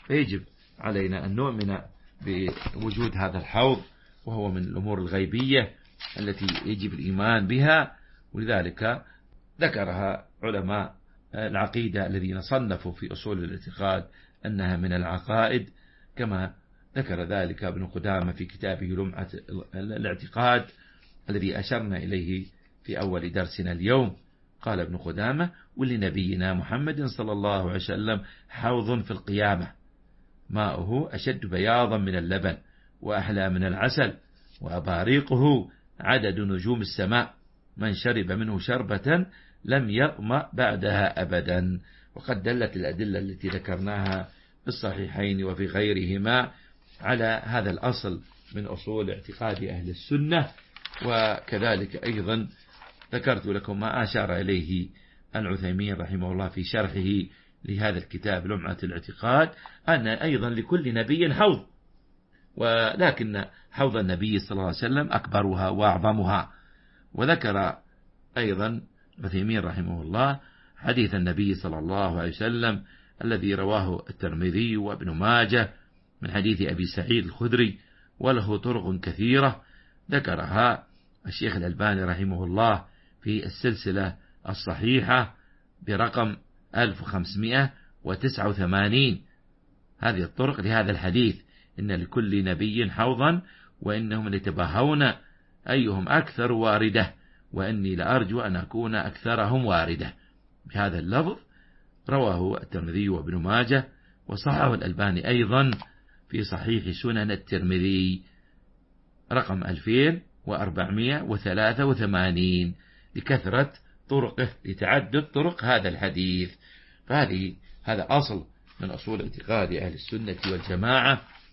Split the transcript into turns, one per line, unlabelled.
فيجب علينا أن نؤمن بوجود هذا الحوض، وهو من الأمور الغيبية التي يجب الإيمان بها، ولذلك ذكرها علماء العقيدة الذين صنفوا في أصول الاعتقاد أنها من العقائد، كما ذكر ذلك ابن قدامة في كتابه لمعة الاعتقاد الذي أشرنا إليه في أول درسنا اليوم. قال ابن قدامة: ولنبينا محمد صلى الله عليه وسلم حوض في القيامة ماؤه أشد بياضا من اللبن وأحلى من العسل، وأباريقه عدد نجوم السماء، من شرب منه شربة لم يظمأ بعدها أبدا. وقد دلت الأدلة التي ذكرناها في الصحيحين وفي غيرهما على هذا الأصل من أصول اعتقاد أهل السنة. وكذلك أيضا ذكرت لكم ما أشار إليه العثيمين رحمه الله في شرحه لهذا الكتاب لمعة الاعتقاد، أن أيضا لكل نبي حوض، ولكن حوض النبي صلى الله عليه وسلم أكبرها وأعظمها. وذكر أيضا العثيمين رحمه الله حديث النبي صلى الله عليه وسلم الذي رواه الترمذي وابن ماجه من حديث أبي سعيد الخدري، وله طرق كثيرة ذكرها الشيخ الألباني رحمه الله في السلسلة الصحيحة برقم 1589. هذه الطرق لهذا الحديث: إن لكل نبي حوضا وإنهم يتباهون أيهم أكثر واردة، وإني لأرجو أن أكون أكثرهم واردة. بهذا اللفظ رواه الترمذي وابن ماجه، وصححه الألباني أيضا في صحيح سنن الترمذي رقم 2483 لكثرة طرقه، لتعدد طرق هذا الحديث. هذا أصل من أصول اعتقاد أهل السنة والجماعة،